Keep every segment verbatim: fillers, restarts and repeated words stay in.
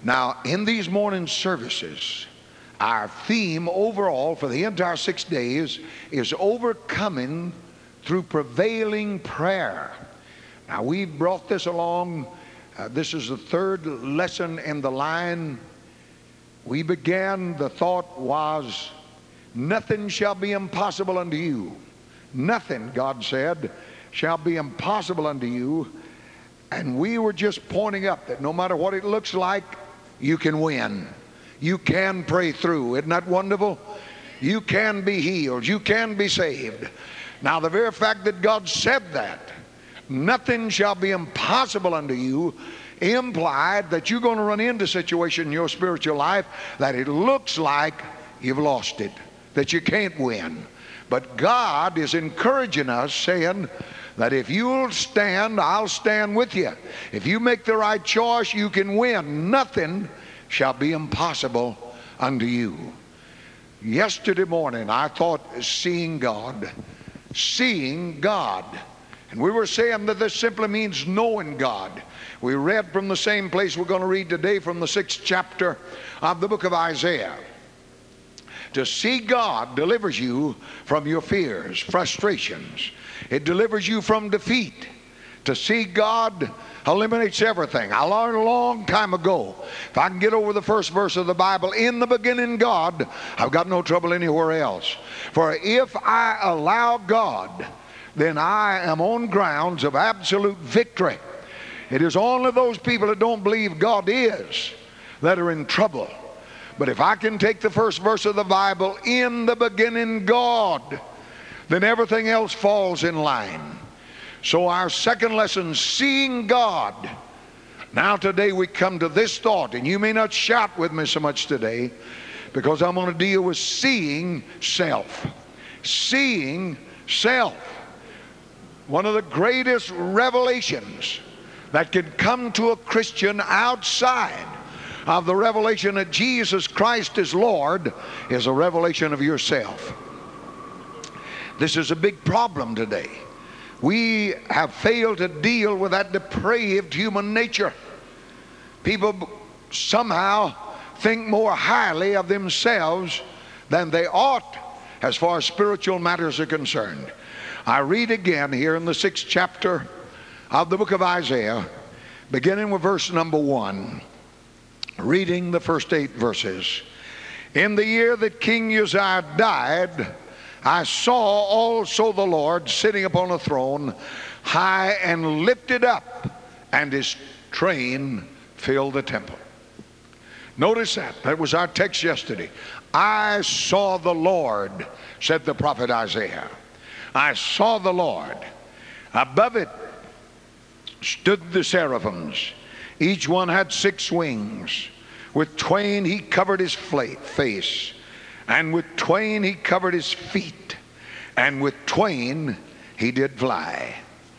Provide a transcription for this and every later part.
Now, in these morning services, our theme overall for the entire six days is overcoming through prevailing prayer. Now, we've brought this along. Uh, this is the third lesson in the line. We began, the thought was, nothing shall be impossible unto you. Nothing, God said, shall be impossible unto you. And we were just pointing up that no matter what it looks like, you can win. You can pray through. Isn't that wonderful? You can be healed. You can be saved. Now, the very fact that God said that, nothing shall be impossible unto you, implied that you're going to run into a situation in your spiritual life that it looks like you've lost it, that you can't win. But God is encouraging us, saying that if you'll stand, I'll stand with you. If you make the right choice, you can win. Nothing shall be impossible unto you. Yesterday morning, I thought seeing God, seeing God. And we were saying that this simply means knowing God. We read from the same place we're going to read today, from the sixth chapter of the book of Isaiah. To see God delivers you from your fears, frustrations. It delivers you from defeat. To see God eliminates everything. I learned a long time ago, if I can get over the first verse of the Bible, in the beginning God, I've got no trouble anywhere else. For if I allow God, then I am on grounds of absolute victory. It is only those people that don't believe God is that are in trouble. But if I can take the first verse of the Bible, in the beginning God, then everything else falls in line. So our second lesson, seeing God. Now today we come to this thought, and you may not shout with me so much today, because I'm going to deal with seeing self. Seeing self. One of the greatest revelations that can come to a Christian outside of the revelation that Jesus Christ is Lord is a revelation of yourself. This is a big problem today. We have failed to deal with that depraved human nature. People somehow think more highly of themselves than they ought as far as spiritual matters are concerned. I read again here in the sixth chapter of the book of Isaiah, beginning with verse number one, reading the first eight verses. In the year that King Uzziah died, I saw also the Lord sitting upon a throne, high and lifted up, and his train filled the temple. Notice that. That was our text yesterday. I saw the Lord, said the prophet Isaiah. I saw the Lord. Above it stood the seraphims. Each one had six wings. With twain he covered his face, and with twain he covered his feet, and with twain he did fly.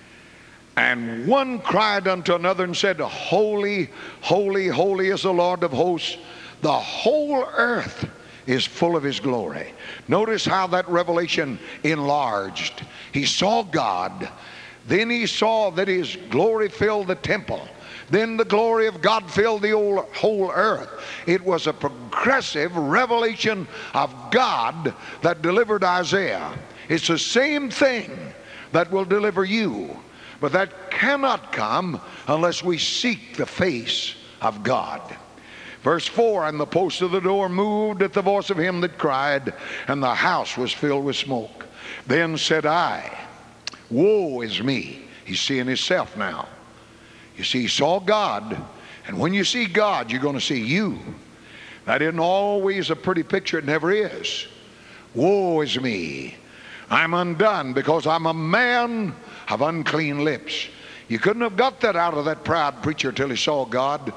And one cried unto another and said, Holy, holy, holy is the Lord of hosts. The whole earth is full of his glory. Notice how that revelation enlarged. He saw God. Then he saw that his glory filled the temple. Then the glory of God filled the whole earth. It was a progressive revelation of God that delivered Isaiah. It's the same thing that will deliver you. But that cannot come unless we seek the face of God. Verse four, and the post of the door moved at the voice of him that cried, and the house was filled with smoke. Then said I, woe is me. He's seeing himself now. You see, he saw God, and when you see God, you're going to see you. That isn't always a pretty picture. It never is. Woe is me. I'm undone because I'm a man of unclean lips. You couldn't have got that out of that proud preacher till he saw God.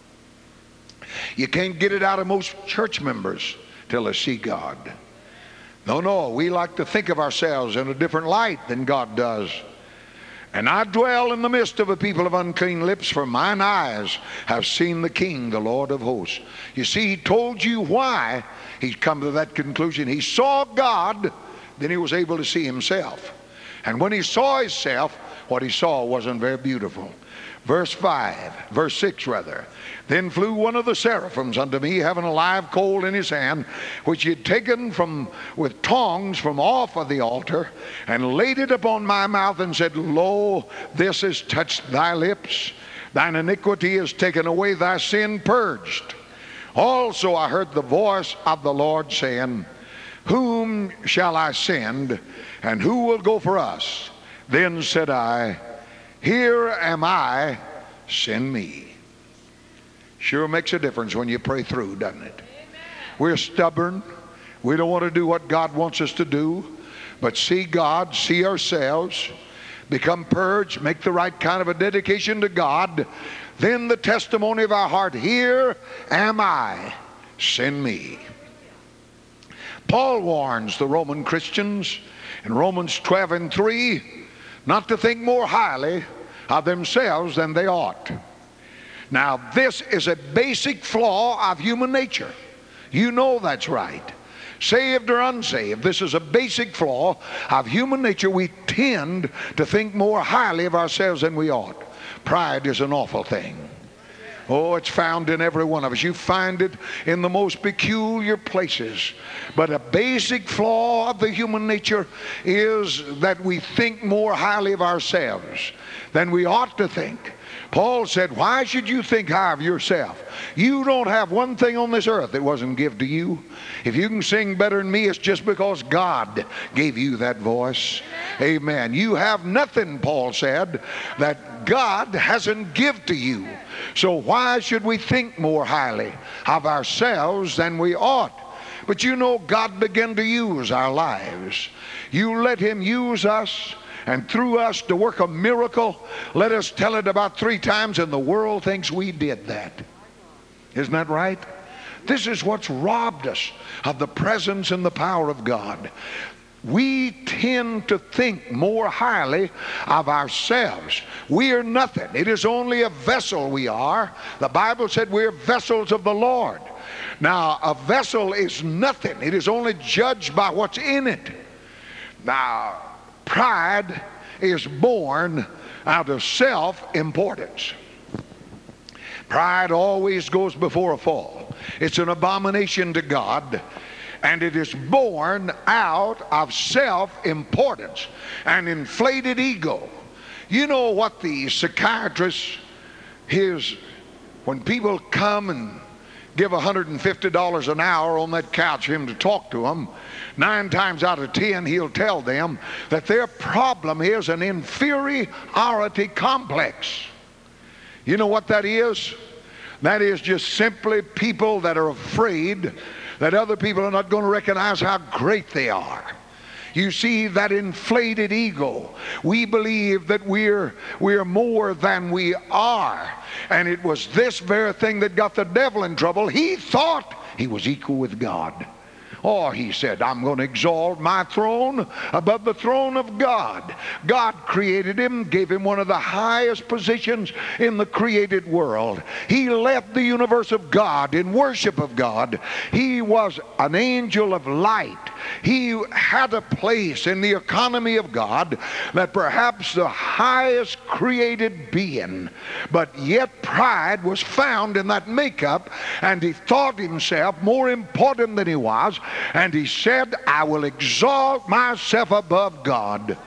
You can't get it out of most church members till they see God. No, no, we like to think of ourselves in a different light than God does. And I dwell in the midst of a people of unclean lips, for mine eyes have seen the King, the Lord of hosts. You see, he told you why he'd come to that conclusion. He saw God, then he was able to see himself. And when he saw himself, what he saw wasn't very beautiful. Verse five, verse six rather. Then flew one of the seraphims unto me, having a live coal in his hand, which he had taken from with tongs from off of the altar, and laid it upon my mouth, and said, Lo, this has touched thy lips. Thine iniquity is taken away, thy sin purged. Also I heard the voice of the Lord saying, Whom shall I send, and who will go for us? Then said I, Here am I, send me. Sure makes a difference when you pray through, doesn't it? Amen. We're stubborn. We don't want to do what God wants us to do. But see God, see ourselves, become purged, make the right kind of a dedication to God. Then the testimony of our heart, Here am I, send me. Paul warns the Roman Christians in Romans twelve and three not to think more highly of themselves than they ought. Now, this is a basic flaw of human nature. You know that's right. Saved or unsaved, this is a basic flaw of human nature. We tend to think more highly of ourselves than we ought. Pride is an awful thing. Oh, it's found in every one of us. You find it in the most peculiar places. But a basic flaw of the human nature is that we think more highly of ourselves than we ought to think. Paul said, why should you think high of yourself? You don't have one thing on this earth that wasn't given to you. If you can sing better than me, it's just because God gave you that voice. Amen. You have nothing, Paul said, that God hasn't given to you. So why should we think more highly of ourselves than we ought? But you know, God began to use our lives. You let Him use us, and through us to work a miracle. Let us tell it about three times, and the world thinks we did that. Isn't that right? This is what's robbed us of the presence and the power of God. We tend to think more highly of ourselves. We are nothing. It is only a vessel we are. The Bible said we're vessels of the Lord. Now, a vessel is nothing. It is only judged by what's in it. Now, pride is born out of self-importance. Pride always goes before a fall. It's an abomination to God, and it is born out of self-importance, an inflated ego. You know what the psychiatrist, his, when people come and give one hundred fifty dollars an hour on that couch for him to talk to them, nine times out of ten he'll tell them that their problem is an inferiority complex. You know what that is? That is just simply people that are afraid that other people are not going to recognize how great they are. You see, that inflated ego. We believe that we're, we're more than we are. And it was this very thing that got the devil in trouble. He thought he was equal with God. Or he said, I'm going to exalt my throne above the throne of God. God created him, gave him one of the highest positions in the created world. He left the universe of God in worship of God. He was an angel of light. He had a place in the economy of God, that perhaps the highest created being. But yet pride was found in that makeup, and he thought himself more important than he was. And he said, I will exalt myself above God.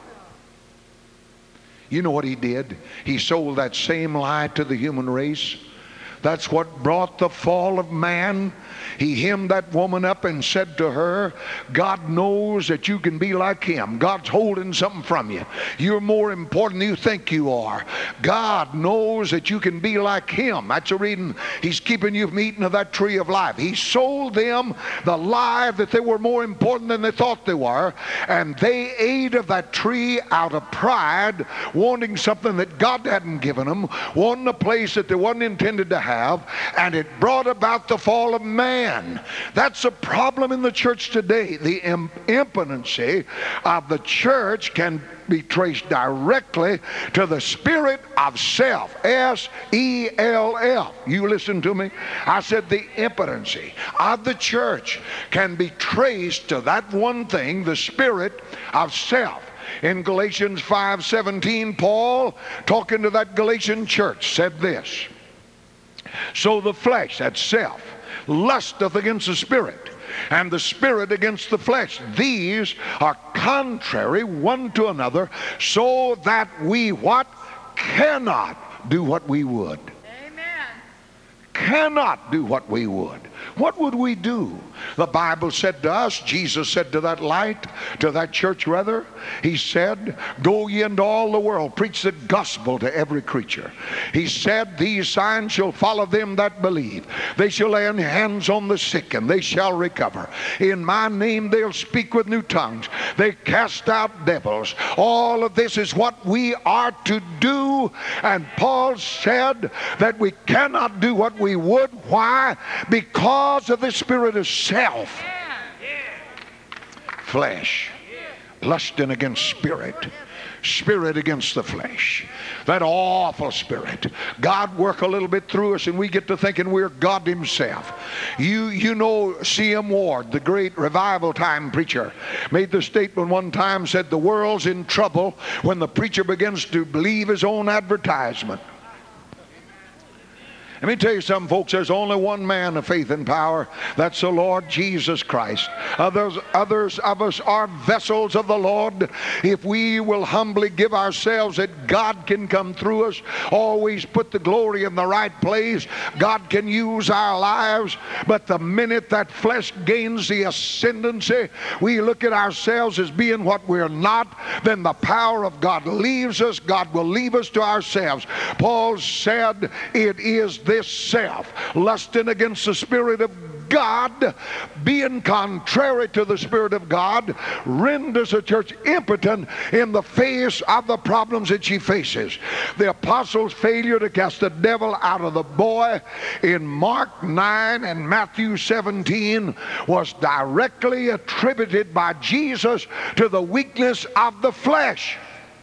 You know what he did? He sold that same lie to the human race. That's what brought the fall of man. He hemmed that woman up and said to her, God knows that you can be like him. God's holding something from you. You're more important than you think you are. God knows that you can be like him. That's a reason he's keeping you from eating of that tree of life. He sold them the lie that they were more important than they thought they were, and they ate of that tree out of pride, wanting something that God hadn't given them, wanting a place that they wasn't intended to have, and it brought about the fall of man. That's a problem in the church today. The impotency of the church can be traced directly to the spirit of self. S E L F. You listen to me? I said the impotency of the church can be traced to that one thing, the spirit of self. in Galatians five seventeen, Paul, talking to that Galatian church, said this: so the flesh, that's self, lusteth against the Spirit, and the Spirit against the flesh. These are contrary one to another, so that we what? Cannot do what we would. Amen. Cannot do what we would. What would we do? The Bible said to us, Jesus said to that light, to that church rather, he said, go ye into all the world, preach the gospel to every creature. He said, these signs shall follow them that believe. They shall lay hands on the sick and they shall recover. In my name they'll speak with new tongues. They cast out devils. All of this is what we are to do. And Paul said that we cannot do what we would. Why? Because of the spirit of self, flesh, lusting against spirit, spirit against the flesh, that awful spirit. God work a little bit through us and we get to thinking we're God himself. You you know C M Ward, the great revival time preacher, made the statement one time, said the world's in trouble when the preacher begins to believe his own advertisement. Let me tell you something, folks. There's only one man of faith and power. That's the Lord Jesus Christ. Others, others of us are vessels of the Lord. If we will humbly give ourselves, that God can come through us, always put the glory in the right place. God can use our lives. But the minute that flesh gains the ascendancy, we look at ourselves as being what we're not, then the power of God leaves us. God will leave us to ourselves. Paul said it is this self, lusting against the Spirit of God, being contrary to the Spirit of God, renders the church impotent in the face of the problems that she faces. The apostles' failure to cast the devil out of the boy in Mark nine and Matthew seventeen was directly attributed by Jesus to the weakness of the flesh.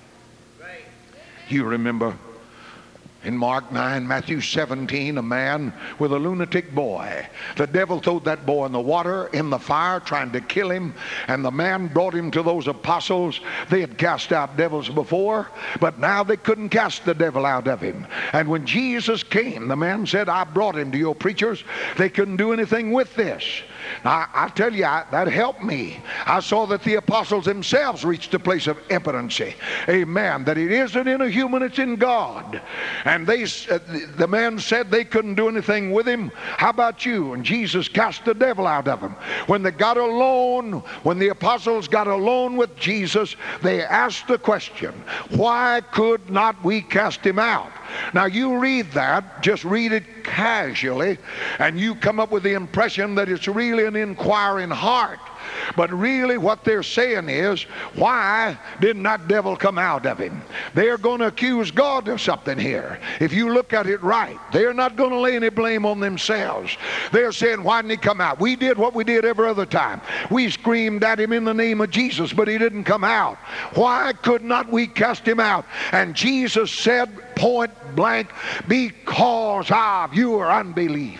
You remember in Mark nine, Matthew seventeen, a man with a lunatic boy. The devil threw that boy in the water, in the fire, trying to kill him. And the man brought him to those apostles. They had cast out devils before, but now they couldn't cast the devil out of him. And when Jesus came, the man said, I brought him to your preachers. They couldn't do anything with this. Now, I tell you, I, that helped me. I saw that the apostles themselves reached a place of impotency. Amen. That it isn't in a human, it's in God. And they, uh, the man said they couldn't do anything with him. How about you? And Jesus cast the devil out of him. When they got alone, when the apostles got alone with Jesus, they asked the question, why could not we cast him out? Now you read that, just read it casually, and you come up with the impression that it's really an inquiring heart. But really what they're saying is, why didn't that devil come out of him? They're going to accuse God of something here. If you look at it right, they're not going to lay any blame on themselves. They're saying, why didn't he come out? We did what we did every other time. We screamed at him in the name of Jesus, but he didn't come out. Why could not we cast him out? And Jesus said point blank, because of your unbelief.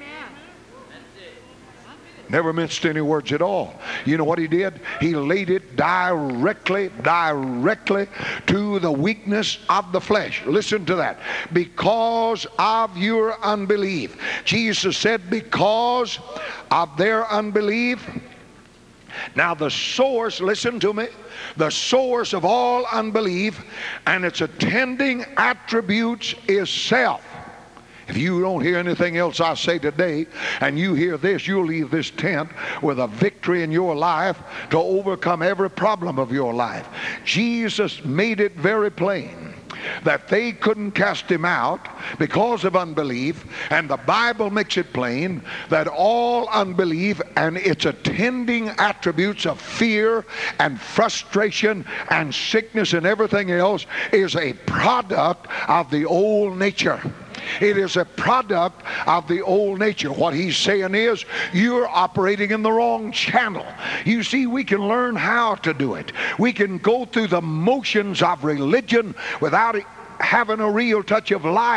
Never minced any words at all. You know what he did? He laid it directly, directly to the weakness of the flesh. Listen to that. Because of your unbelief. Jesus said, because of their unbelief. Now the source, listen to me, the source of all unbelief and its attending attributes is self. If you don't hear anything else I say today, and you hear this, you'll leave this tent with a victory in your life to overcome every problem of your life. Jesus made it very plain that they couldn't cast him out because of unbelief, and the Bible makes it plain that all unbelief and its attending attributes of fear and frustration and sickness and everything else is a product of the old nature. It is a product of the old nature. What he's saying is, you're operating in the wrong channel. You see, we can learn how to do it. We can go through the motions of religion without having a real touch of life.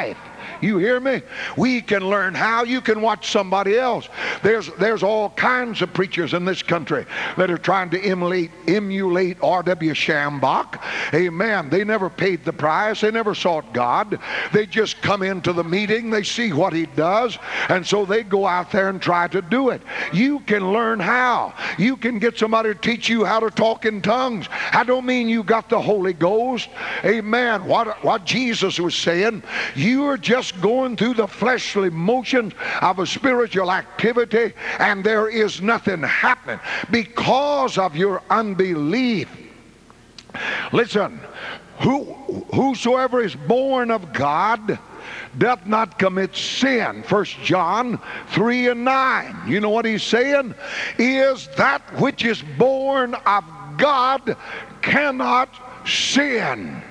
You hear me? We can learn how. You can watch somebody else. There's, there's all kinds of preachers in this country that are trying to emulate, emulate R W Shambach. Amen. They never paid the price. They never sought God. They just come into the meeting. They see what he does. And so they go out there and try to do it. You can learn how. You can get somebody to teach you how to talk in tongues. I don't mean you got the Holy Ghost. Amen. What, what Jesus was saying, you are just going through the fleshly motions of a spiritual activity, and there is nothing happening because of your unbelief. Listen, who, whosoever is born of God doth not commit sin. First John three and nine. You know what he's saying? Is that which is born of God cannot sin.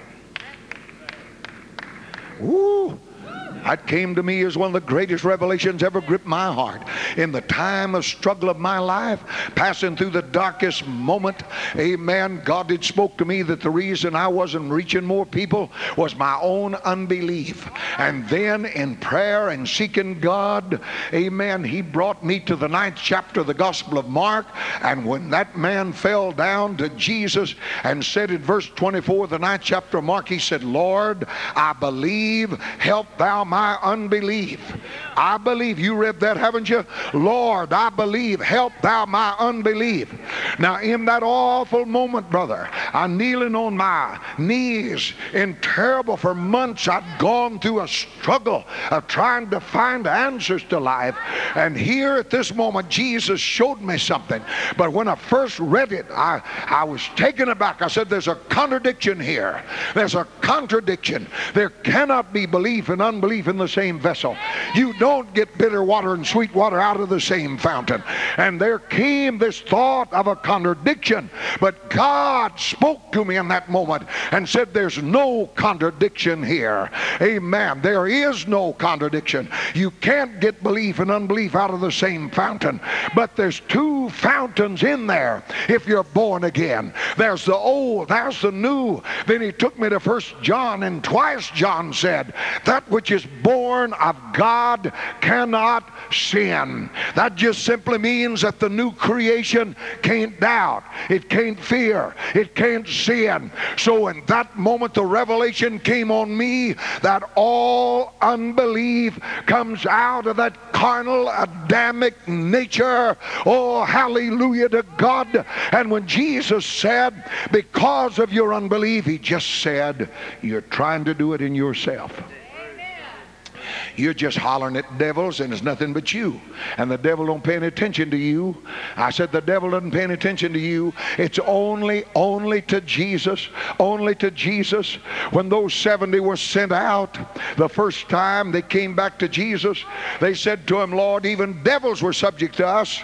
Woo! That came to me as one of the greatest revelations ever gripped my heart. In the time of struggle of my life, passing through the darkest moment, amen, God had spoke to me that the reason I wasn't reaching more people was my own unbelief. And then in prayer and seeking God, amen, he brought me to the ninth chapter of the Gospel of Mark. And when that man fell down to Jesus and said in verse twenty-four of the ninth chapter of Mark, he said, Lord, I believe, help thou my unbelief. I believe. You read that, haven't you? Lord, I believe, help thou my unbelief. Now in that awful moment, brother, I'm kneeling on my knees in terrible, for months I'd gone through a struggle of trying to find answers to life. And here at this moment, Jesus showed me something. But when I first read it, I, I was taken aback. I said, there's a contradiction here. There's a contradiction. There cannot be belief and unbelief in the same vessel. You don't get bitter water and sweet water out of the same fountain. And there came this thought of a contradiction. But God spoke to me in that moment and said, there's no contradiction here. Amen. There is no contradiction. You can't get belief and unbelief out of the same fountain. But there's two fountains in there if you're born again. There's the old, there's the new. Then he took me to First John, and twice John said, that which is born of God cannot sin. That just simply means that the new creation can't doubt, it can't fear, it can't sin. So in that moment the revelation came on me that all unbelief comes out of that carnal Adamic nature. Oh, hallelujah to God. And when Jesus said, because of your unbelief, he just said, you're trying to do it in yourself. You're just hollering at devils, and it's nothing but you. And the devil don't pay any attention to you. I said the devil doesn't pay any attention to you. It's only, only to Jesus. Only to Jesus. When those seventy were sent out, the first time they came back to Jesus, they said to him, Lord, even devils were subject to us.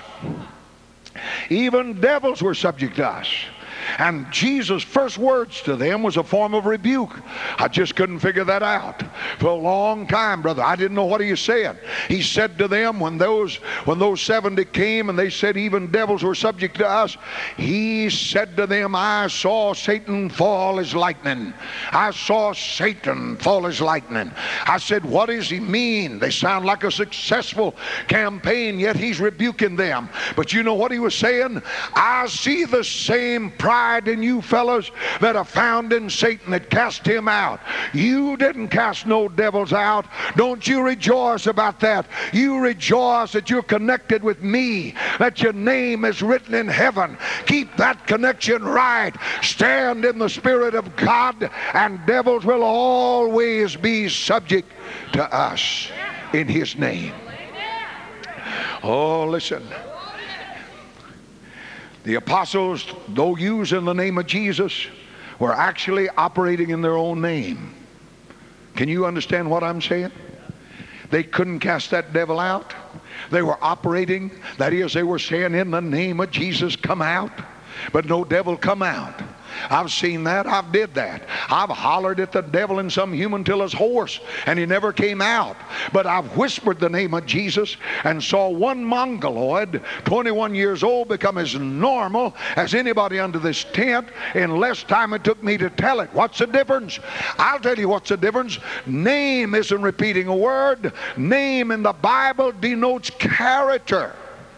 Even devils were subject to us. And Jesus' first words to them was a form of rebuke. I just couldn't figure that out. For a long time, brother, I didn't know what he was saying. He said to them, when those, when those seventy came and they said even devils were subject to us, he said to them, I saw Satan fall as lightning. I saw Satan fall as lightning. I said, what does he mean? They sound like a successful campaign, yet he's rebuking them. But you know what he was saying? I see the same pride in you fellows that are found in Satan that cast him out. You didn't cast no devils out. Don't you rejoice about that. You rejoice that you're connected with me, that your name is written in heaven. Keep that connection right. Stand in the Spirit of God, and devils will always be subject to us in his name. Oh, listen. The apostles, though used in the name of Jesus, were actually operating in their own name. Can you understand what I'm saying? They couldn't cast that devil out. They were operating, that is, they were saying, in the name of Jesus, come out. But no devil come out. I've seen that. I've did that. I've hollered at the devil in some human till his hoarse, and he never came out. But I've whispered the name of Jesus and saw one mongoloid, twenty-one years old, become as normal as anybody under this tent in less time it took me to tell it. What's the difference? I'll tell you what's the difference. Name isn't repeating a word. Name in the Bible denotes character.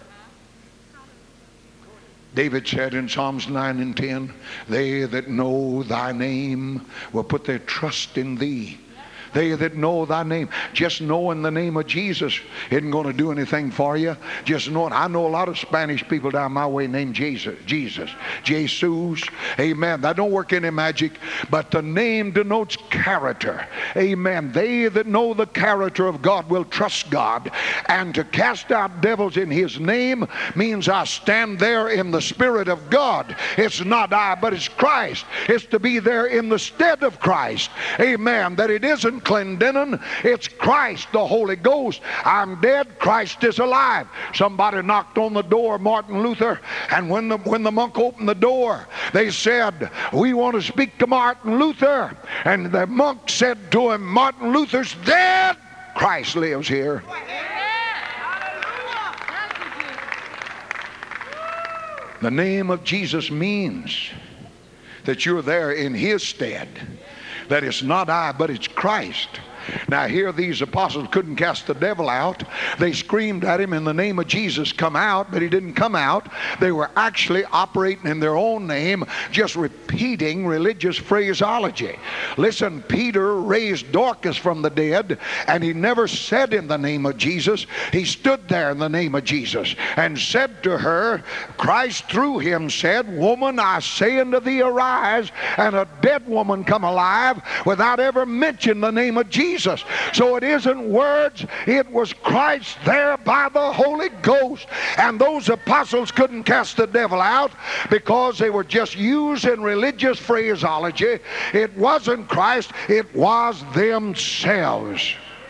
David said in Psalms nine and ten, they that know thy name will put their trust in thee. They that know thy name. Just knowing the name of Jesus isn't going to do anything for you. Just knowing. I know a lot of Spanish people down my way named Jesus. Jesus. Jesus. Amen. That don't work any magic. But the name denotes character. Amen. They that know the character of God will trust God. And to cast out devils in his name means I stand there in the Spirit of God. It's not I, but it's Christ. It's to be there in the stead of Christ. Amen. That it isn't Clendenin, it's Christ, the Holy Ghost. I'm dead, Christ is alive. Somebody knocked on the door of Martin Luther, and when the, when the monk opened the door, they said, we want to speak to Martin Luther. And the monk said to him, Martin Luther's dead, Christ lives here. The name of Jesus means that you're there in his stead. That it's not I, but it's Christ. Now here these apostles couldn't cast the devil out. They screamed at him in the name of Jesus, come out, but he didn't come out. They were actually operating in their own name, just repeating religious phraseology. Listen, Peter raised Dorcas from the dead, and he never said in the name of Jesus. He stood there in the name of Jesus and said to her, Christ through him said, woman, I say unto thee, arise, and a dead woman come alive, without ever mentioning the name of Jesus. So it isn't words, it was Christ there by the Holy Ghost. And those apostles couldn't cast the devil out because they were just using religious phraseology. It wasn't Christ, it was themselves.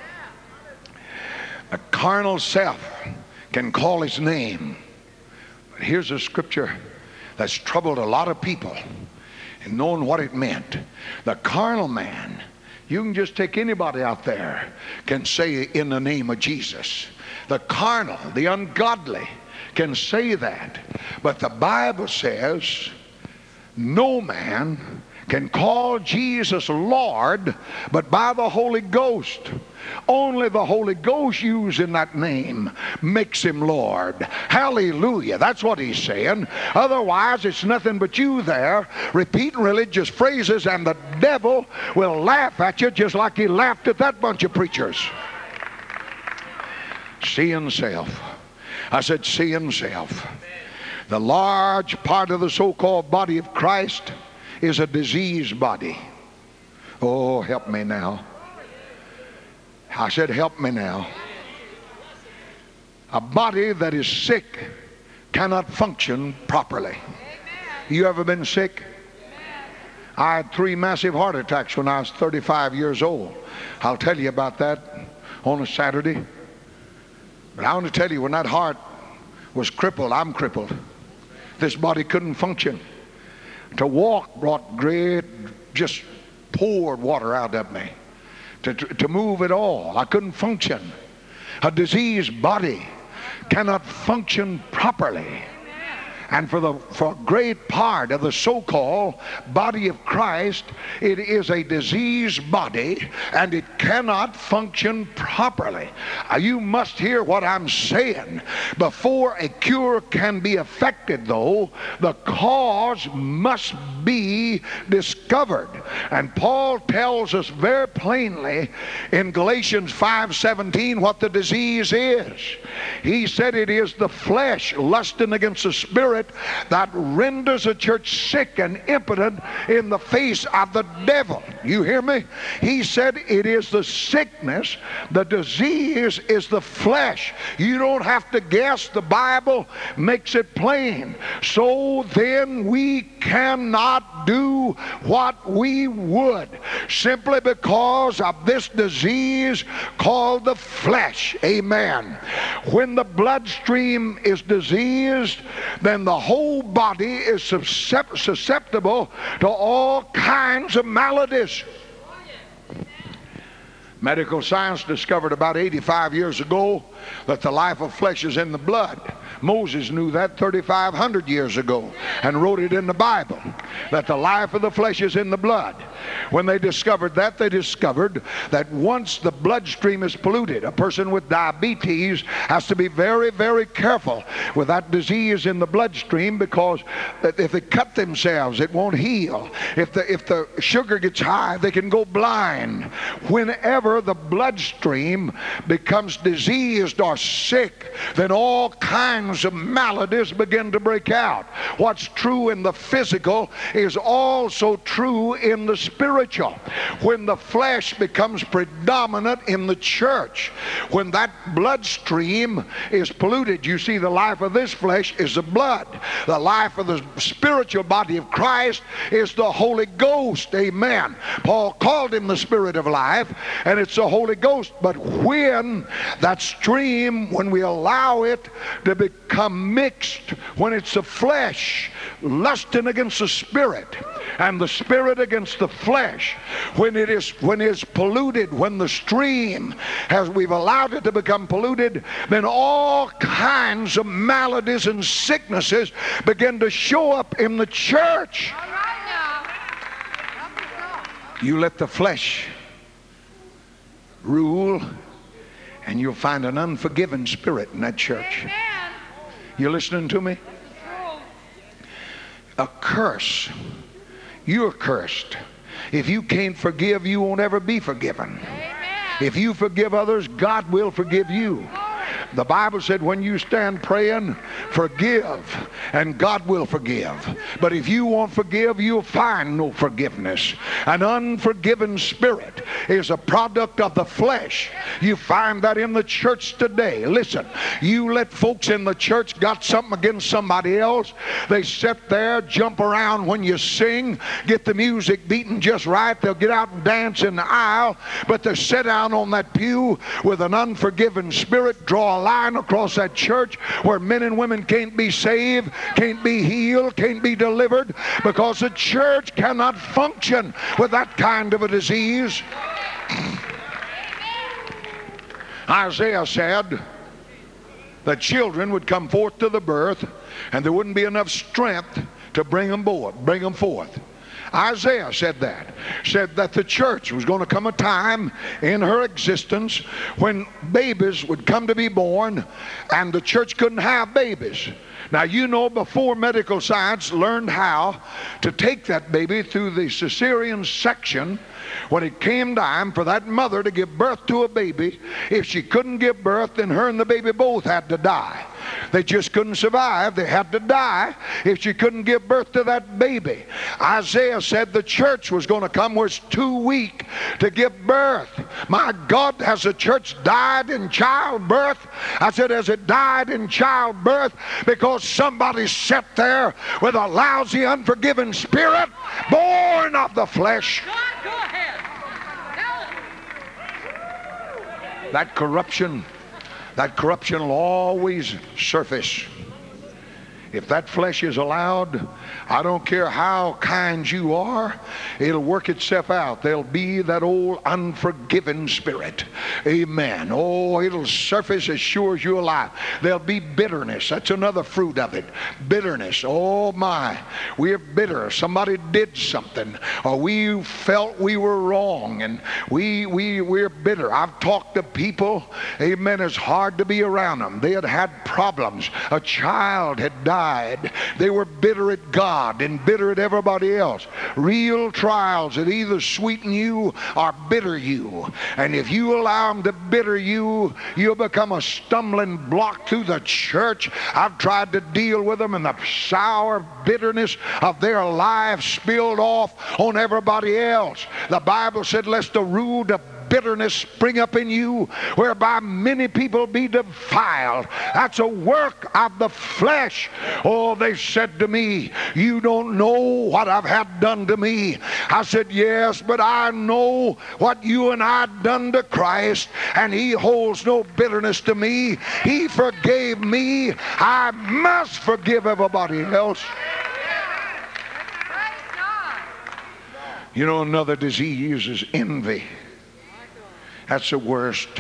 The carnal self can call his name. But here's a scripture that's troubled a lot of people in knowing what it meant. The carnal man, you can just take anybody out there, can say in the name of Jesus. The carnal, the ungodly can say that. But the Bible says no man can call Jesus Lord but by the Holy Ghost. Only the Holy Ghost using that name makes him Lord. Hallelujah. That's what he's saying. Otherwise, it's nothing but you there repeating religious phrases, and the devil will laugh at you just like he laughed at that bunch of preachers. Seeing self. I said seeing self. The large part of the so-called body of Christ is a diseased body. Oh, help me now. I said, help me now. A body that is sick cannot function properly. You ever been sick? I had three massive heart attacks when I was thirty-five years old. I'll tell you about that on a Saturday. But I want to tell you, when that heart was crippled, I'm crippled. This body couldn't function. To walk brought great, just poured water out of me. To, to move at all, I couldn't function. A diseased body cannot function properly. And for the for a great part of the so-called body of Christ, it is a diseased body, and it cannot function properly. Uh, you must hear what I'm saying. Before a cure can be effected, though, the cause must be discovered. And Paul tells us very plainly in Galatians five seventeen what the disease is. He said it is the flesh lusting against the spirit that renders a church sick and impotent in the face of the devil. You hear me? He said it is the sickness, the disease is the flesh. You don't have to guess. The Bible makes it plain. So then we cannot do what we would. simply because of this disease called the flesh. Amen. When the bloodstream is diseased, then the whole body is susceptible to all kinds of maladies. Medical science discovered about eighty-five years ago that the life of flesh is in the blood. Moses knew that thirty-five hundred years ago and wrote it in the Bible, that the life of the flesh is in the blood. When they discovered that, they discovered that once the bloodstream is polluted, a person with diabetes has to be very, very careful with that disease in the bloodstream, because if they cut themselves, it won't heal. If the, if the sugar gets high, they can go blind. Whenever the bloodstream becomes diseased or sick, then all kinds of maladies begin to break out. What's true in the physical is also true in the spiritual. When the flesh becomes predominant in the church, when that bloodstream is polluted, you see, the life of this flesh is the blood. The life of the spiritual body of Christ is the Holy Ghost. Amen. Paul called him the Spirit of life, and it's the Holy Ghost. But when that stream, when we allow it to become mixed, when it's the flesh lusting against the spirit and the spirit against the flesh, when it is when it's polluted, when the stream has, we've allowed it to become polluted, then all kinds of maladies and sicknesses begin to show up in the church. You let the flesh rule, and you'll find an unforgiving spirit in that church. You listening to me? A curse. You're cursed. If you can't forgive, you won't ever be forgiven. If you forgive others, God will forgive you. The Bible said when you stand praying, forgive, and God will forgive. But if you won't forgive, you'll find no forgiveness. An unforgiven spirit is a product of the flesh. You find that in the church today. Listen, you let folks in the church got something against somebody else. They sit there, jump around when you sing, get the music beating just right. They'll get out and dance in the aisle, but they sit down on that pew with an unforgiven spirit, draw a line across that church where men and women can't be saved, can't be healed, can't be delivered, because the church cannot function with that kind of a disease. Isaiah said that children would come forth to the birth, and there wouldn't be enough strength to bring them forth, bring them forth. Isaiah said that, said that the church was going to come a time in her existence when babies would come to be born, and the church couldn't have babies. Now, you know, before medical science learned how to take that baby through the cesarean section, when it came time for that mother to give birth to a baby, if she couldn't give birth, then her and the baby both had to die. They just couldn't survive. They had to die if she couldn't give birth to that baby. Isaiah said the church was going to come where it's too weak to give birth. My God, has the church died in childbirth? I said, has it died in childbirth because somebody sat there with a lousy, unforgiving spirit born of the flesh? Go ahead. That corruption, that corruption will always surface. If that flesh is allowed, I don't care how kind you are, it'll work itself out. There'll be that old unforgiven spirit. Amen. Oh, it'll surface as sure as you're alive. There'll be bitterness. That's another fruit of it. Bitterness. Oh my. We're bitter. Somebody did something, or we felt we were wrong, and we, we, we're bitter. I've talked to people, amen, it's hard to be around them. They had had problems. A child had died. They were bitter at God and bitter at everybody else. Real trials that either sweeten you or bitter you. And if you allow them to bitter you, you'll become a stumbling block through the church. I've tried to deal with them, and the sour bitterness of their lives spilled off on everybody else. The Bible said, lest the root of bitterness spring up in you, whereby many people be defiled. That's a work of the flesh. Oh, they said to me, you don't know what I've had done to me. I said, yes, but I know what you and I done to Christ, and he holds no bitterness to me. He forgave me. I must forgive everybody else. You know, another disease is envy. That's the worst.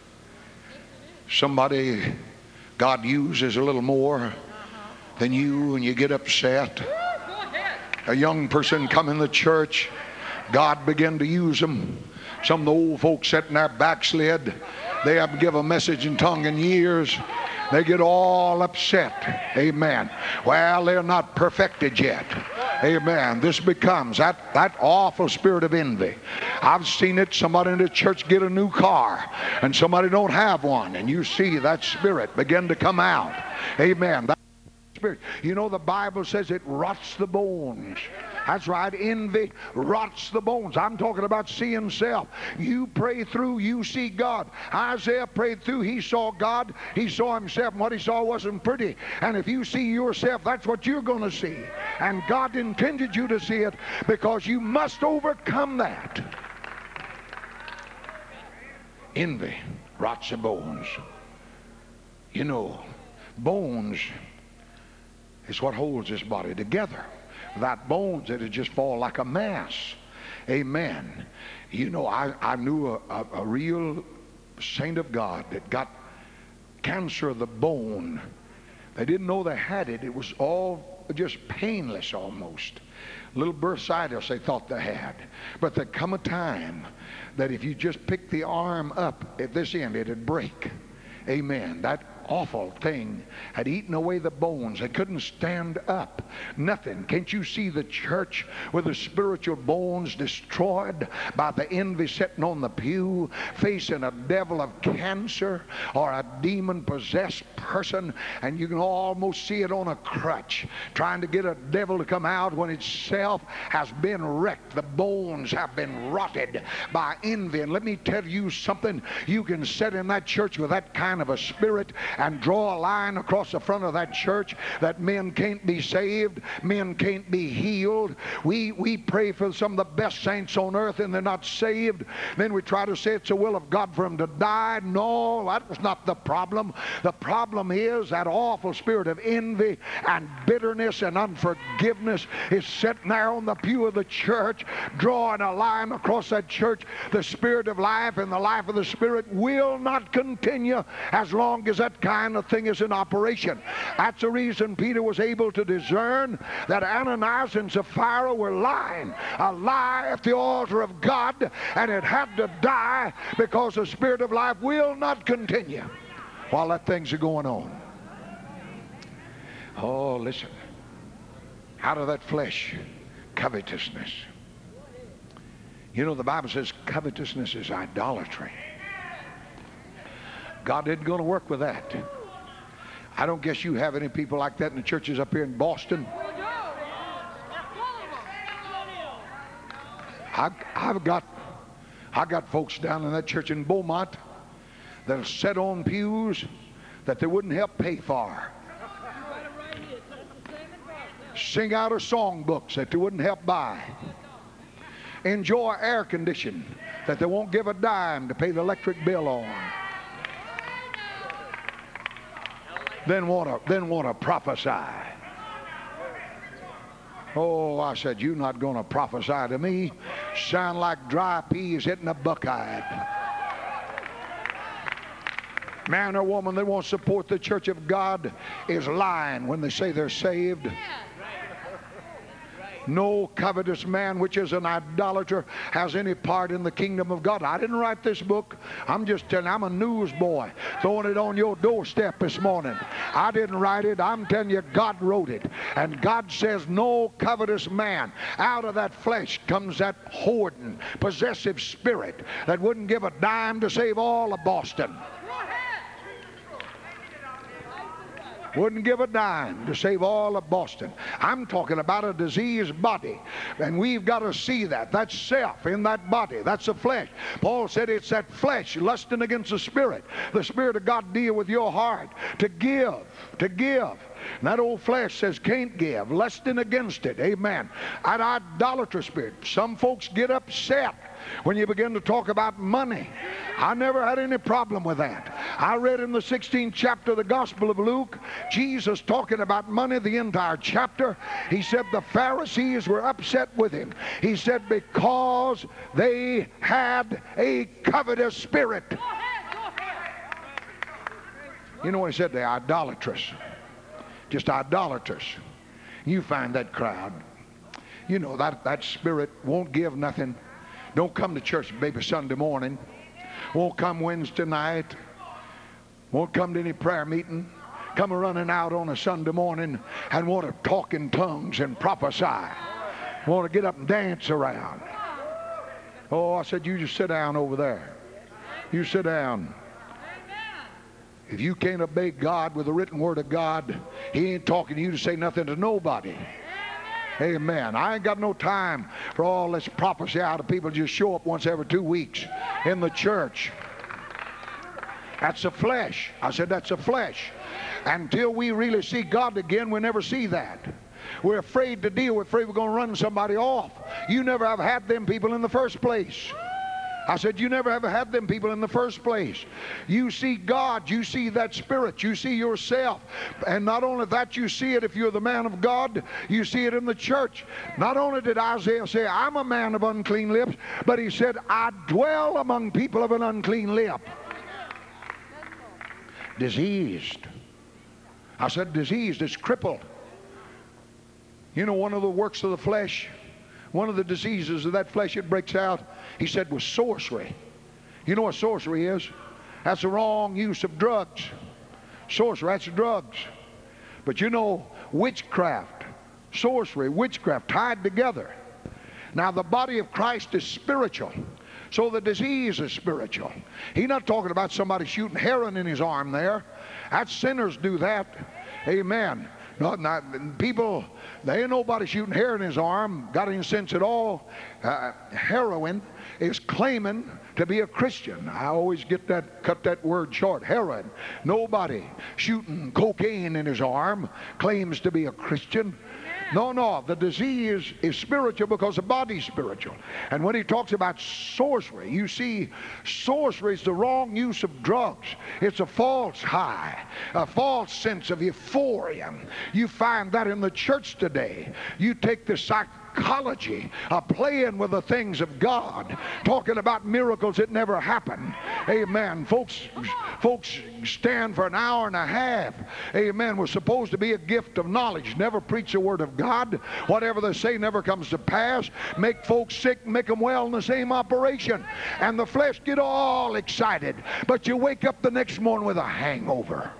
Somebody God uses a little more than you, and you get upset. A young person come in the church, God began to use them. Some of the old folks sitting there backslid. They haven't given a message in tongue in years. They get all upset. Amen. Well, they're not perfected yet. Amen. This becomes that, that awful spirit of envy. I've seen it. Somebody in the church get a new car and somebody don't have one, and you see that spirit begin to come out. Amen. That spirit. You know, the Bible says it rots the bones. That's right. Envy rots the bones. I'm talking about seeing self. You pray through, you see God. Isaiah prayed through, he saw God. He saw himself, and what he saw wasn't pretty. And if you see yourself, that's what you're going to see. And God intended you to see it, because you must overcome that. Envy rots the bones. You know, bones is what holds this body together. Without bones, it'd just fall like a mass. Amen. You know, I, I knew a, a, a real saint of God that got cancer of the bone. They didn't know they had it. It was all just painless almost. Little bursitis they thought they had. But there come a time that if you just pick the arm up at this end, it'd break. Amen. That awful thing had eaten away the bones. They couldn't stand up. Nothing. Can't you see the church with the spiritual bones destroyed by the envy sitting on the pew, facing a devil of cancer or a demon-possessed person, and you can almost see it on a crutch, trying to get a devil to come out when itself has been wrecked. The bones have been rotted by envy. And let me tell you something. You can sit in that church with that kind of a spirit and draw a line across the front of that church that men can't be saved, men can't be healed. We, we pray for some of the best saints on earth and they're not saved. Then we try to say it's the will of God for them to die. No, that was not the problem. The problem is that awful spirit of envy and bitterness and unforgiveness is sitting there on the pew of the church, drawing a line across that church. The spirit of life and the life of the spirit will not continue as long as that kind of thing is in operation. That's the reason Peter was able to discern that Ananias and Sapphira were lying, a lie at the altar of God, and it had to die because the spirit of life will not continue while that things are going on. Oh, listen. Out of that flesh, covetousness. You know, the Bible says covetousness is idolatry. God isn't going to work with that. I don't guess you have any people like that in the churches up here in Boston. I, I've got I got folks down in that church in Beaumont that sit on pews that they wouldn't help pay for. Sing out of songbooks that they wouldn't help buy. Enjoy air conditioning that they won't give a dime to pay the electric bill on. Then want to then want to prophesy. Oh, I said, you're not going to prophesy to me. Sound like dry peas hitting a buckeye. Man or woman that won't support the church of God is lying when they say they're saved. No covetous man, which is an idolater, has any part in the kingdom of God. I didn't write this book. I'm just telling you, I'm a newsboy throwing it on your doorstep this morning. I didn't write it. I'm telling you, God wrote it. And God says no covetous man. Out of that flesh comes that hoarding, possessive spirit that wouldn't give a dime to save all of Boston. Wouldn't give a dime to save all of Boston. I'm talking about a diseased body. And we've got to see that. That's self in that body. That's the flesh. Paul said it's that flesh lusting against the Spirit. The Spirit of God deal with your heart to give, to give. And that old flesh says can't give, lusting against it. Amen. That idolatrous spirit. Some folks get upset when you begin to talk about money. I never had any problem with that. I read in the sixteenth chapter of the Gospel of Luke, Jesus talking about money, the entire chapter. He said the Pharisees were upset with him. He said because they had a covetous spirit. You know what he said? They're idolatrous. Just idolaters. You find that crowd. You know that, that spirit won't give nothing. Don't come to church maybe Sunday morning. Won't come Wednesday night. Won't come to any prayer meeting. Come running out on a Sunday morning and want to talk in tongues and prophesy. Want to get up and dance around. Oh, I said, you just sit down over there. You sit down. If you can't obey God with the written word of God, he ain't talking to you to say nothing to nobody. Amen. I ain't got no time for all this prophecy out of people just show up once every two weeks in the church. That's the flesh. I said that's the flesh. Until we really see God again, we never see that. We're afraid to deal. We're afraid we're going to run somebody off. You never have had them people in the first place. I said, you never ever had them people in the first place. You see God, you see that spirit, you see yourself. And not only that, you see it if you're the man of God, you see it in the church. Not only did Isaiah say, I'm a man of unclean lips, but he said, I dwell among people of an unclean lip. Diseased. I said diseased, it's crippled. You know, one of the works of the flesh, one of the diseases of that flesh it breaks out, he said, was sorcery. You know what sorcery is? That's the wrong use of drugs. Sorcery, that's drugs. But you know, witchcraft, sorcery, witchcraft tied together. Now the body of Christ is spiritual. So the disease is spiritual. He's not talking about somebody shooting heroin in his arm there. That's sinners do that. Amen. Not, not, people, there ain't nobody shooting heroin in his arm, got any sense at all. Uh, heroin is claiming to be a Christian. I always get that, cut that word short, heroin. Nobody shooting cocaine in his arm claims to be a Christian. No, no, the disease is spiritual because the body's spiritual. And when he talks about sorcery, you see, sorcery is the wrong use of drugs. It's a false high, a false sense of euphoria. You find that in the church today. You take the psychology of playing with the things of God, talking about miracles that never happen. Amen. Folks, folks stand for an hour and a half. Amen. Was supposed to be a gift of knowledge. Never preach the word of God. Whatever they say never comes to pass. Make folks sick, make them well in the same operation. And the flesh get all excited. But you wake up the next morning with a hangover.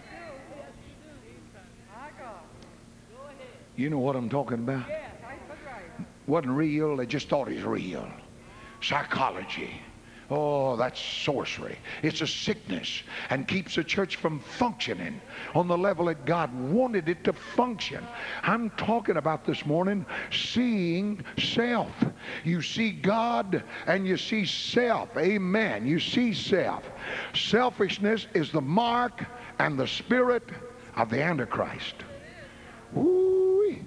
You know what I'm talking about? Wasn't real, they just thought it's real. Psychology. Oh, that's sorcery. It's a sickness and keeps the church from functioning on the level that God wanted it to function. I'm talking about this morning seeing self. You see God and you see self. Amen. You see self. Selfishness is the mark and the spirit of the Antichrist. Woo-wee.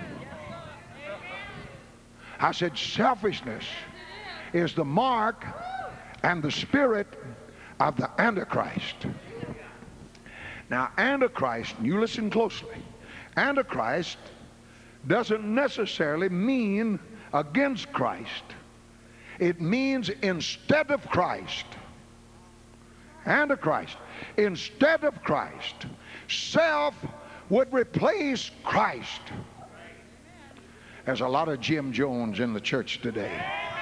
I said selfishness is the mark and the spirit of the Antichrist. Now, Antichrist, you listen closely, Antichrist doesn't necessarily mean against Christ. It means instead of Christ. Antichrist, instead of Christ, self would replace Christ. There's a lot of Jim Jones in the church today.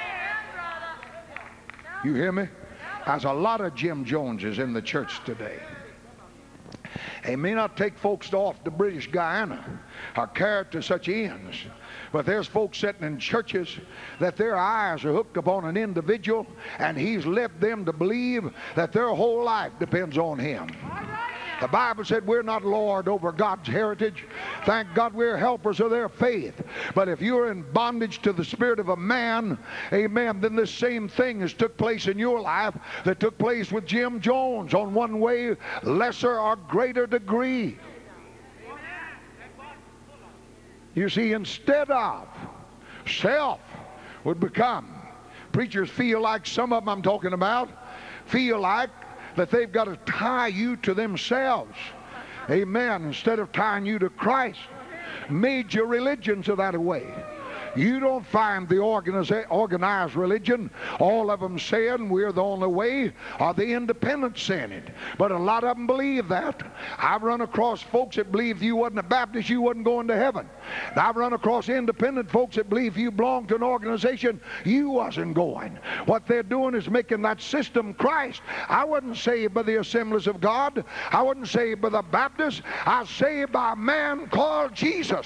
You hear me? There's a lot of Jim Joneses in the church today. They may not take folks off to British Guyana or carry it to such ends, but there's folks sitting in churches that their eyes are hooked upon an individual, and he's led them to believe that their whole life depends on him. The Bible said we're not Lord over God's heritage. Thank God we're helpers of their faith. But if you're in bondage to the spirit of a man, amen, then this same thing has took place in your life that took place with Jim Jones on one way, lesser or greater degree. You see, instead of self would become, preachers feel like, some of them I'm talking about, feel like that they've got to tie you to themselves. Amen. Instead of tying you to Christ. Major religions are that way. You don't find the organized religion, all of them saying we're the only way, or the independents saying it. But a lot of them believe that. I've run across folks that believe if you wasn't a Baptist, you wasn't going to heaven. And I've run across independent folks that believe if you belong to an organization, you wasn't going. What they're doing is making that system Christ. I wasn't saved by the Assemblies of God. I wasn't saved by the Baptists. I was saved by a man called Jesus.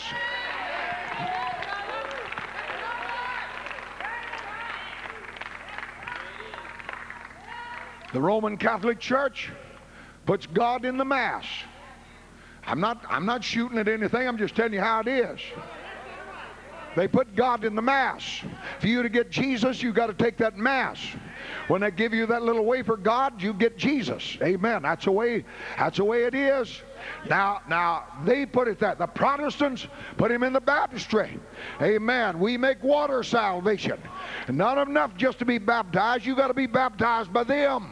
The Roman Catholic Church puts God in the Mass. I'm not, I'm not shooting at anything. I'm just telling you how it is. They put God in the Mass. For you to get Jesus, you got to take that Mass. When they give you that little wafer God, you get Jesus. Amen. That's the way, that's the way it is. Now, now they put it that. The Protestants put him in the baptistry. Amen. We make water salvation. And not enough just to be baptized. You got to be baptized by them.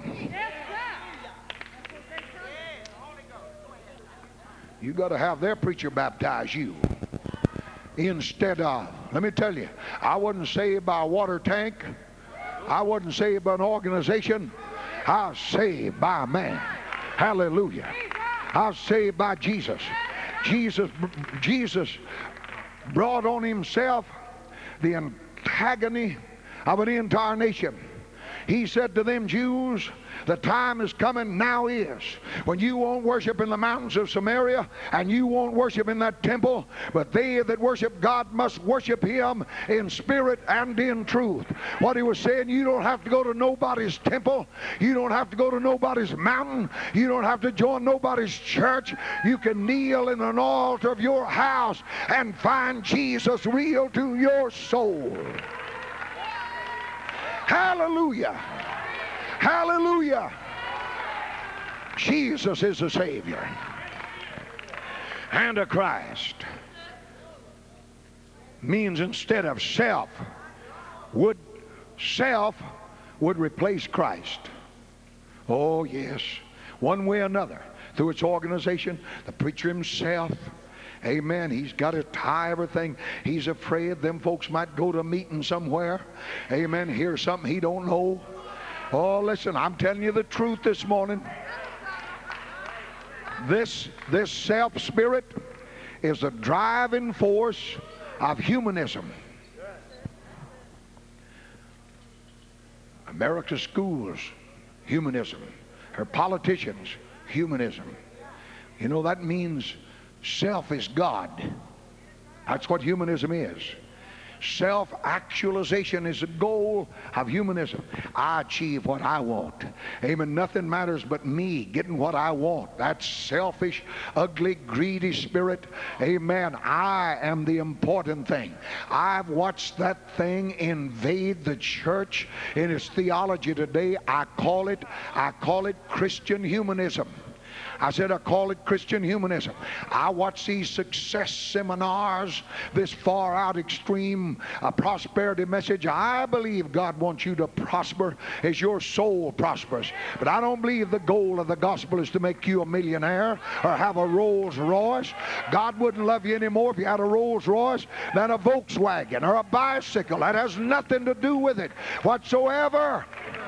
You got to have their preacher baptize you. Instead of, let me tell you, I wasn't saved by a water tank. I wasn't saved by an organization. I was saved by a man. Hallelujah. I was saved by Jesus. Jesus, Jesus brought on himself the antagony of an entire nation. He said to them Jews, the time is coming, now is, when you won't worship in the mountains of Samaria, and you won't worship in that temple, but they that worship God must worship him in spirit and in truth. What he was saying, you don't have to go to nobody's temple. You don't have to go to nobody's mountain. You don't have to join nobody's church. You can kneel in an altar of your house and find Jesus real to your soul. Hallelujah. Hallelujah. Jesus is the Savior and a Christ. Means instead of self, would self would replace Christ. Oh yes, one way or another, through its organization, the preacher himself. Amen. He's got to tie everything. He's afraid them folks might go to a meeting somewhere. Amen. Hear something he don't know. Oh, listen, I'm telling you the truth this morning. This, this self-spirit is the driving force of humanism. America's schools, humanism. Her politicians, humanism. You know, that means self is God. That's what humanism is. Self-actualization is the goal of humanism. I achieve what I want. Amen. Nothing matters but me getting what I want. That's selfish, ugly, greedy spirit. Amen. I am the important thing. I've watched that thing invade the church in its theology today. I call it, I call it Christian humanism. I said I call it Christian humanism. I watch these success seminars, this far out extreme uh, prosperity message. I believe God wants you to prosper as your soul prospers. But I don't believe the goal of the gospel is to make you a millionaire or have a Rolls Royce. God wouldn't love you anymore if you had a Rolls Royce than a Volkswagen or a bicycle. That has nothing to do with it whatsoever.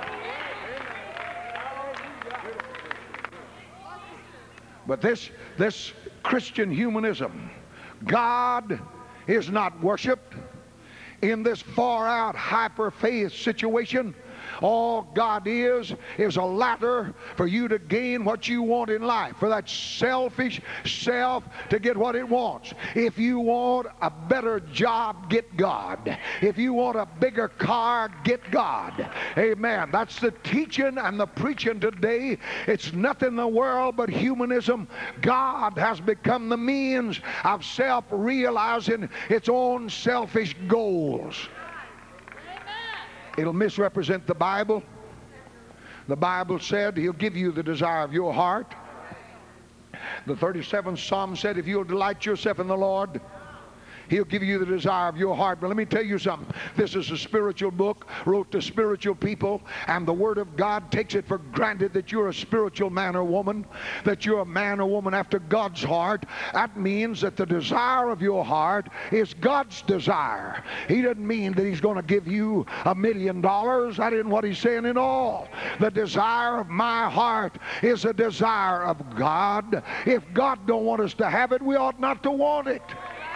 But this, this Christian humanism, God is not worshiped in this far out hyper faith situation. All God is is a ladder for you to gain what you want in life, for that selfish self to get what it wants. If you want a better job, get God. If you want a bigger car, get God. Amen. That's the teaching and the preaching today. It's nothing in the world but humanism. God has become the means of self-realizing its own selfish goals. It'll misrepresent the Bible. The Bible said He'll give you the desire of your heart. The thirty-seventh Psalm said, if you'll delight yourself in the Lord, He'll give you the desire of your heart. But let me tell you something. This is a spiritual book, wrote to spiritual people, and the Word of God takes it for granted that you're a spiritual man or woman, that you're a man or woman after God's heart. That means that the desire of your heart is God's desire. He doesn't mean that He's going to give you a million dollars. That isn't what He's saying at all. The desire of my heart is a desire of God. If God don't want us to have it, we ought not to want it.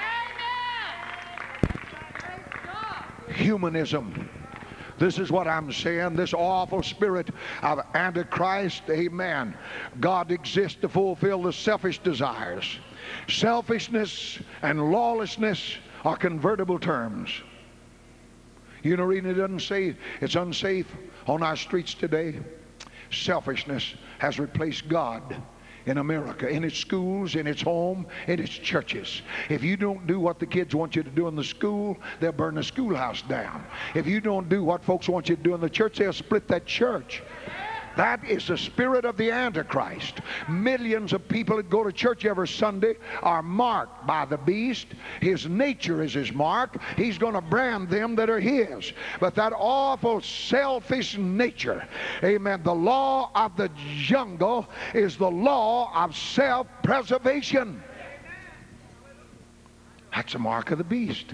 Humanism. This is what I'm saying. This awful spirit of Antichrist. Amen. God exists to fulfill the selfish desires. Selfishness and lawlessness are convertible terms. You know, reading it doesn't say it's unsafe on our streets today. Selfishness has replaced God in America, in its schools, in its home, in its churches. If you don't do what the kids want you to do in the school, they'll burn the schoolhouse down. If you don't do what folks want you to do in the church, they'll split that church. That is the spirit of the Antichrist. Millions of people that go to church every Sunday are marked by the beast. His nature is his mark. He's going to brand them that are his. But that awful selfish nature, amen, the law of the jungle is the law of self-preservation. That's the mark of the beast.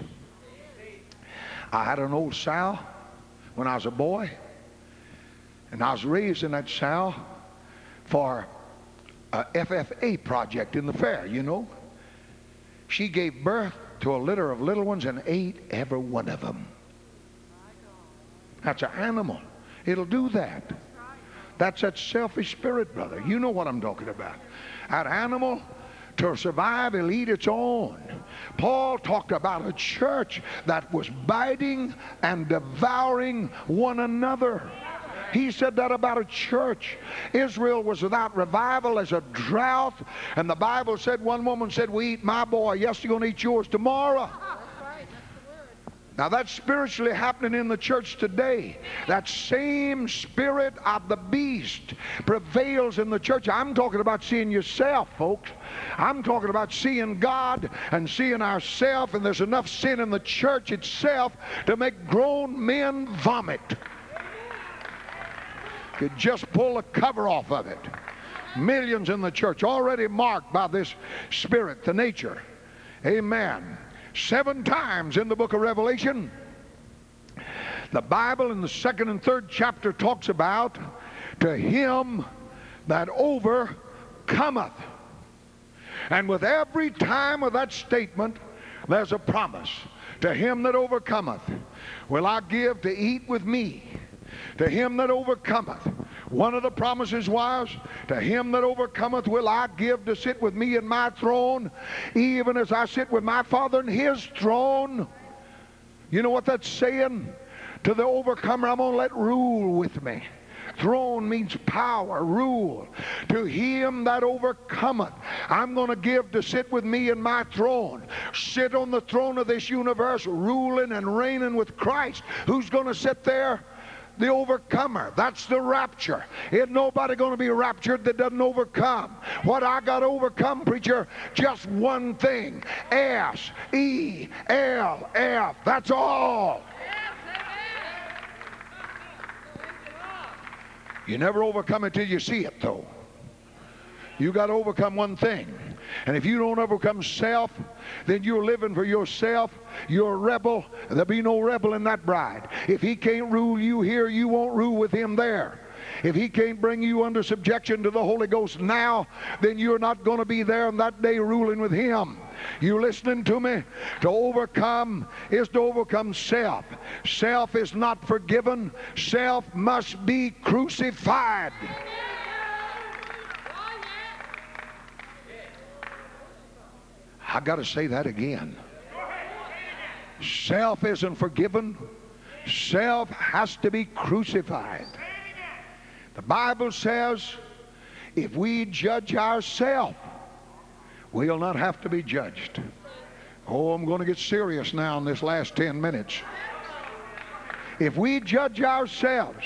I had an old sow when I was a boy. And I was raised in that sow for a F F A project in the fair, you know. She gave birth to a litter of little ones and ate every one of them. That's an animal. It'll do that. That's that selfish spirit, brother. You know what I'm talking about. That animal, to survive, it'll eat its own. Paul talked about a church that was biting and devouring one another. He said that about a church. Israel was without revival as a drought. And the Bible said, one woman said, we eat my boy. Yes, you're going to eat yours tomorrow. Now that's spiritually happening in the church today. That same spirit of the beast prevails in the church. I'm talking about seeing yourself, folks. I'm talking about seeing God and seeing ourselves. And there's enough sin in the church itself to make grown men vomit. Could just pull the cover off of it. Millions in the church already marked by this spirit, the nature. Amen. Seven times in the book of Revelation, the Bible in the second and third chapter talks about to him that overcometh. And with every time of that statement, there's a promise. To him that overcometh will I give to eat with me. To him that overcometh. One of the promises was, to him that overcometh will I give to sit with me in my throne, even as I sit with my Father in his throne. You know what that's saying? To the overcomer, I'm going to let rule with me. Throne means power, rule. To him that overcometh, I'm going to give to sit with me in my throne. Sit on the throne of this universe, ruling and reigning with Christ. Who's going to sit there? The overcomer. That's the rapture. Ain't nobody going to be raptured that doesn't overcome. What I got to overcome, preacher? Just one thing. S E L F. That's all. You never overcome it till you see it, though. You got to overcome one thing. And if you don't overcome self, then you're living for yourself. You're a rebel. There'll be no rebel in that bride. If he can't rule you here, you won't rule with him there. If he can't bring you under subjection to the Holy Ghost now, then you're not going to be there on that day ruling with him. You listening to me? To overcome is to overcome self. Self is not forgiven. Self must be crucified. I got to say that again. Self isn't forgiven. Self has to be crucified. The Bible says if we judge ourselves, we'll not have to be judged. Oh, I'm going to get serious now in this last ten minutes. If we judge ourselves,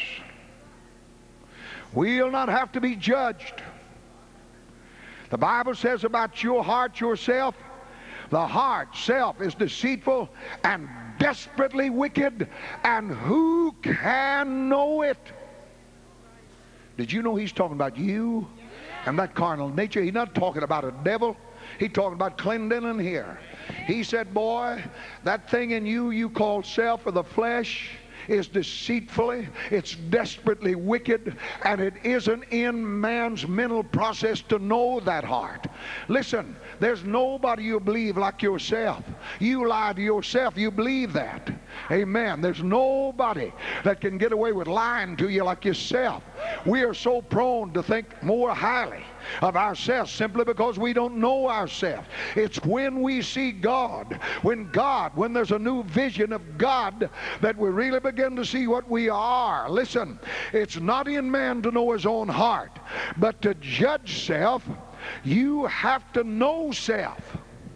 we'll not have to be judged. The Bible says about your heart, yourself, the heart, self, is deceitful and desperately wicked, and who can know it? Did you know he's talking about you and that carnal nature? He's not talking about a devil. He's talking about Clendenin here. He said, boy, that thing in you you call self or the flesh is deceitfully, it's desperately wicked, and it isn't in man's mental process to know that heart. Listen, there's nobody you believe like yourself. You lie to yourself, you believe that. Amen. There's nobody that can get away with lying to you like yourself. We are so prone to think more highly of ourselves simply because we don't know ourselves. It's when we see God, when God, when there's a new vision of God, that we really begin to see what we are. Listen, it's not in man to know his own heart, but to judge self, you have to know self.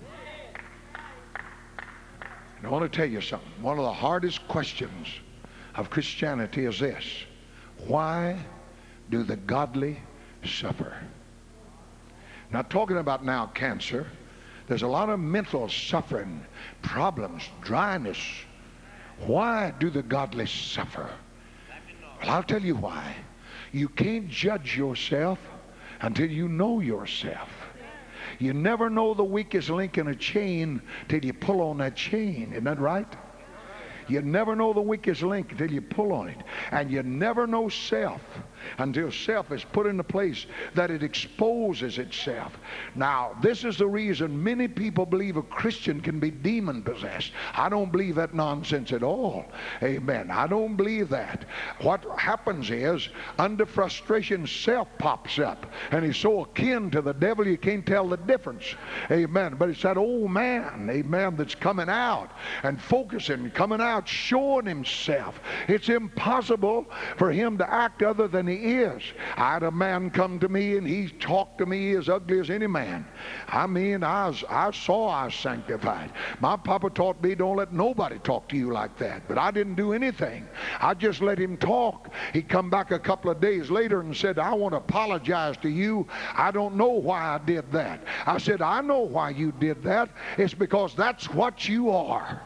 And I want to tell you something. One of the hardest questions of Christianity is this: why do the godly suffer? Not talking about now cancer. There's a lot of mental suffering, problems, dryness. Why do the godly suffer? Well, I'll tell you why. You can't judge yourself until you know yourself. You never know the weakest link in a chain till you pull on that chain. Isn't that right? You never know the weakest link until you pull on it. And you never know self until self is put in the place that it exposes itself. Now, this is the reason many people believe a Christian can be demon possessed. I don't believe that nonsense at all. Amen. I don't believe that. What happens is, under frustration, self pops up. And he's so akin to the devil you can't tell the difference. Amen. But it's that old man, amen, that's coming out and focusing, coming out, showing himself. It's impossible for him to act other than he is. I had a man come to me and he talked to me as ugly as any man. I mean, I, was, I saw I was sanctified. My papa taught me, don't let nobody talk to you like that. But I didn't do anything. I just let him talk. He come back a couple of days later and said, I want to apologize to you. I don't know why I did that. I said, I know why you did that. It's because that's what you are.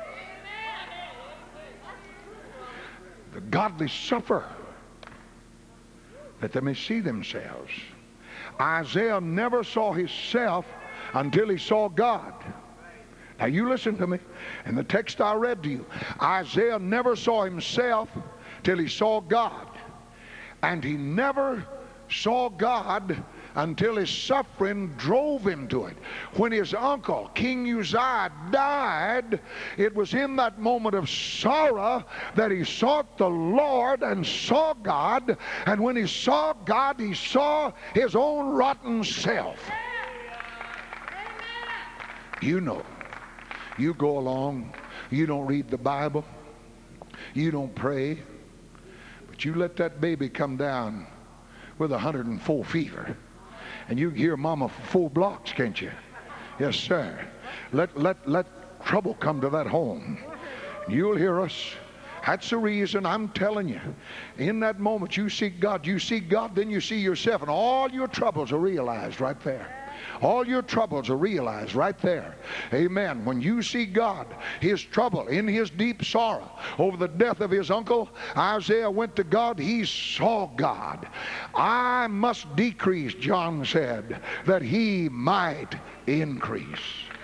The godly suffer that they may see themselves. Isaiah never saw himself until he saw God. Now you listen to me. In the text I read to you, Isaiah never saw himself till he saw God. And he never saw God until his suffering drove him to it. When his uncle, King Uzziah, died, it was in that moment of sorrow that he sought the Lord and saw God. And when he saw God, he saw his own rotten self. You know, you go along, you don't read the Bible, you don't pray, but you let that baby come down with one hundred and four fever. And you can hear mama for four blocks, can't you? Yes, sir. Let, let, let trouble come to that home. You'll hear us. That's the reason I'm telling you. In that moment you seek God. You seek God, then you see yourself. And all your troubles are realized right there. All your troubles are realized right there. Amen. When you see God, his trouble, in his deep sorrow over the death of his uncle, Isaiah went to God. He saw God. I must decrease, John said, that he might increase.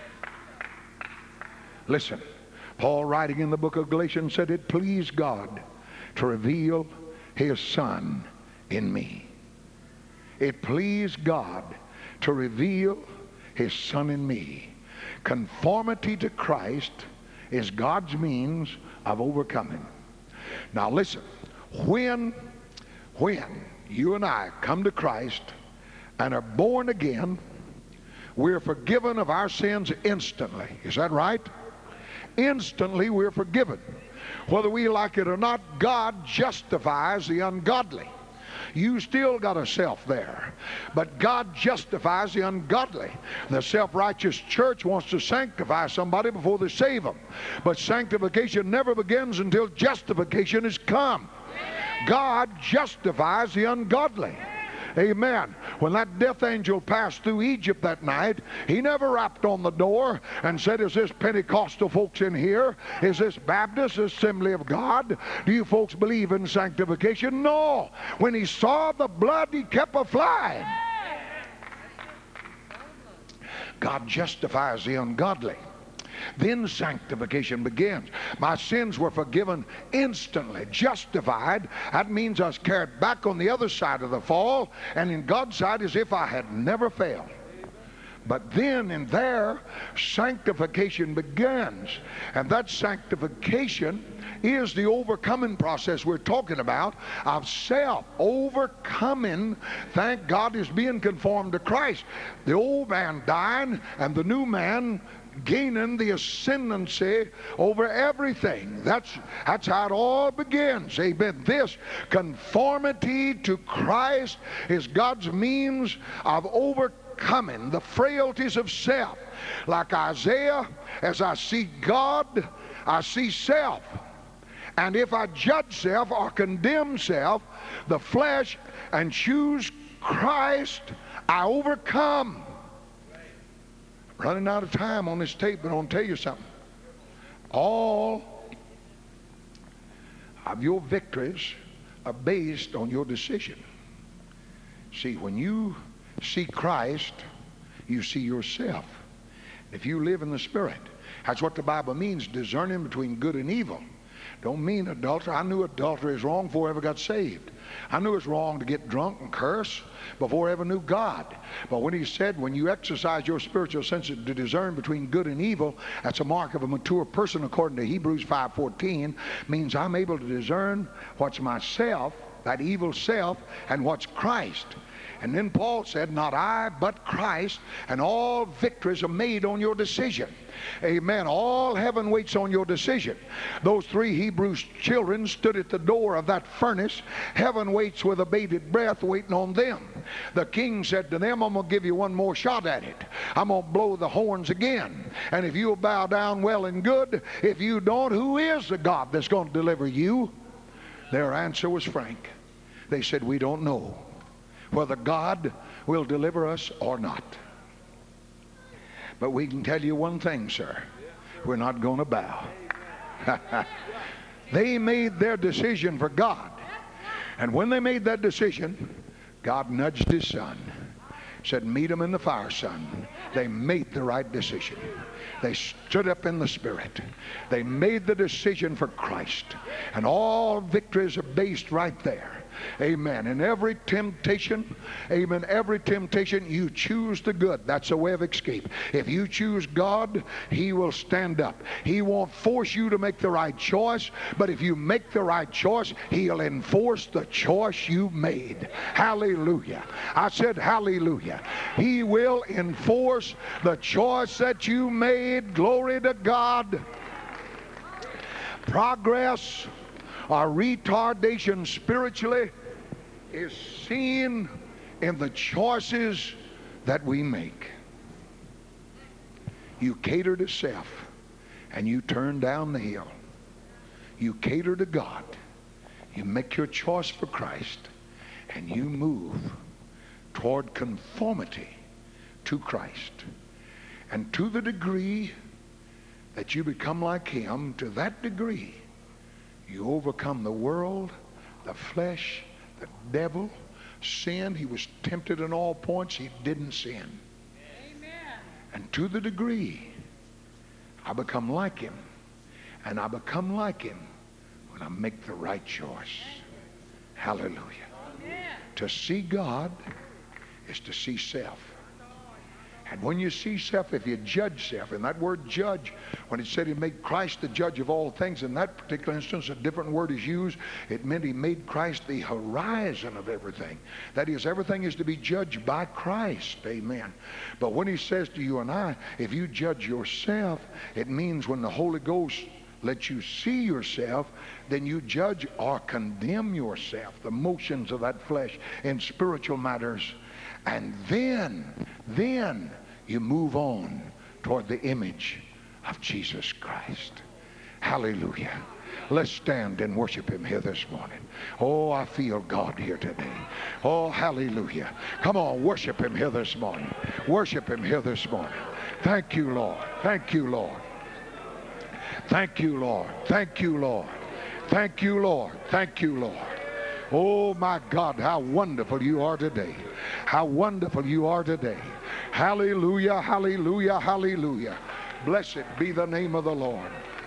Listen, Paul, writing in the book of Galatians, said it pleased God to reveal his Son in me. It pleased God to reveal his Son in me. Conformity to Christ is God's means of overcoming. Now listen, when, when you and I come to Christ and are born again, we're forgiven of our sins instantly. Is that right? Instantly we're forgiven. Whether we like it or not, God justifies the ungodly. You still got a self there, but God justifies the ungodly. The self-righteous church wants to sanctify somebody before they save them, but sanctification never begins until justification has come. God justifies the ungodly. Amen. When that death angel passed through Egypt that night, he never rapped on the door and said, is this Pentecostal folks in here? Is this Baptist Assembly of God? Do you folks believe in sanctification? No. When he saw the blood, he kept a-flying. God justifies the ungodly. Then sanctification begins. My sins were forgiven instantly, justified. That means I was carried back on the other side of the fall, and in God's sight as if I had never failed. But then in there, sanctification begins. And that sanctification is the overcoming process we're talking about of self. Overcoming, thank God, is being conformed to Christ. The old man dying and the new man gaining the ascendancy over everything. That's, that's how it all begins. Amen. This conformity to Christ is God's means of overcoming the frailties of self. Like Isaiah, as I see God, I see self. And if I judge self or condemn self, the flesh, and choose Christ, I overcome. Running out of time on this tape, but I want to tell you something. All of your victories are based on your decision. See, when you see Christ, you see yourself. If you live in the Spirit, that's what the Bible means, discerning between good and evil. Don't mean adultery. I knew adultery is wrong before I ever got saved. I knew it was wrong to get drunk and curse before I ever knew God. But when he said, when you exercise your spiritual sense to discern between good and evil, that's a mark of a mature person according to Hebrews five fourteen, means I'm able to discern what's myself, that evil self, and what's Christ. And then Paul said, not I, but Christ, and all victories are made on your decision. Amen. All heaven waits on your decision. Those three Hebrew children stood at the door of that furnace. Heaven waits with abated breath waiting on them. The king said to them, I'm going to give you one more shot at it. I'm going to blow the horns again. And if you'll bow down, well and good. If you don't, who is the God that's going to deliver you? Their answer was frank. They said, we don't know whether God will deliver us or not. But we can tell you one thing, sir. We're not going to bow. They made their decision for God. And when they made that decision, God nudged his son. Said, meet him in the fire, son. They made the right decision. They stood up in the Spirit. They made the decision for Christ. And all victories are based right there. Amen. In every temptation, amen, every temptation, you choose the good. That's a way of escape. If you choose God, he will stand up. He won't force you to make the right choice, but if you make the right choice, he'll enforce the choice you made. Hallelujah. I said hallelujah. He will enforce the choice that you made. Glory to God. Progress or retardation spiritually is seen in the choices that we make. You cater to self and you turn down the hill. You cater to God. You make your choice for Christ and you move toward conformity to Christ. And to the degree that you become like him, to that degree you overcome the world, the flesh, the devil, sin. He was tempted in all points. He didn't sin. Amen. And to the degree I become like him, and I become like him when I make the right choice. Hallelujah. Amen. To see God is to see self. And when you see self, if you judge self, and that word judge, when it said he made Christ the judge of all things, in that particular instance, a different word is used. It meant he made Christ the horizon of everything. That is, everything is to be judged by Christ. Amen. But when he says to you and I, if you judge yourself, it means when the Holy Ghost let you see yourself, then you judge or condemn yourself, the motions of that flesh in spiritual matters. And then, then you move on toward the image of Jesus Christ. Hallelujah. Let's stand and worship him here this morning. Oh, I feel God here today. Oh, hallelujah. Come on, worship him here this morning. Worship him here this morning. Thank you, Lord. Thank you, Lord. Thank you, Lord. Thank you, Lord. Thank you, Lord. Thank you, Lord. Oh, my God, how wonderful you are today. How wonderful you are today. Hallelujah, hallelujah, hallelujah. Blessed be the name of the Lord.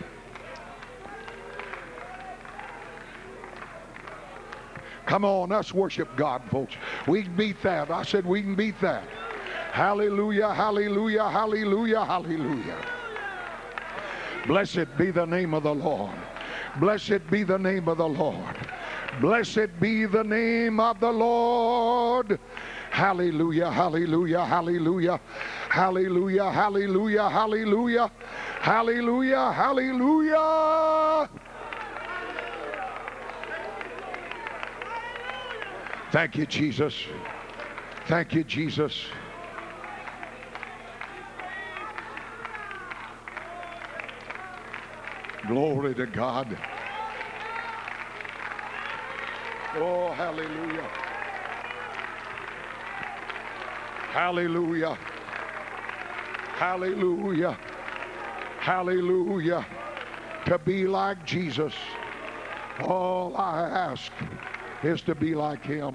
Come on, let's worship God, folks. We can beat that. I said we can beat that. Hallelujah, hallelujah, hallelujah, hallelujah. Blessed be the name of the Lord. Blessed be the name of the Lord. Blessed be the name of the Lord. Hallelujah, hallelujah, hallelujah, hallelujah, hallelujah, hallelujah, hallelujah, hallelujah. Thank you, Jesus. Thank you, Jesus. Glory to God. Oh, hallelujah. Hallelujah. Hallelujah. Hallelujah. To be like Jesus. All I ask is to be like him.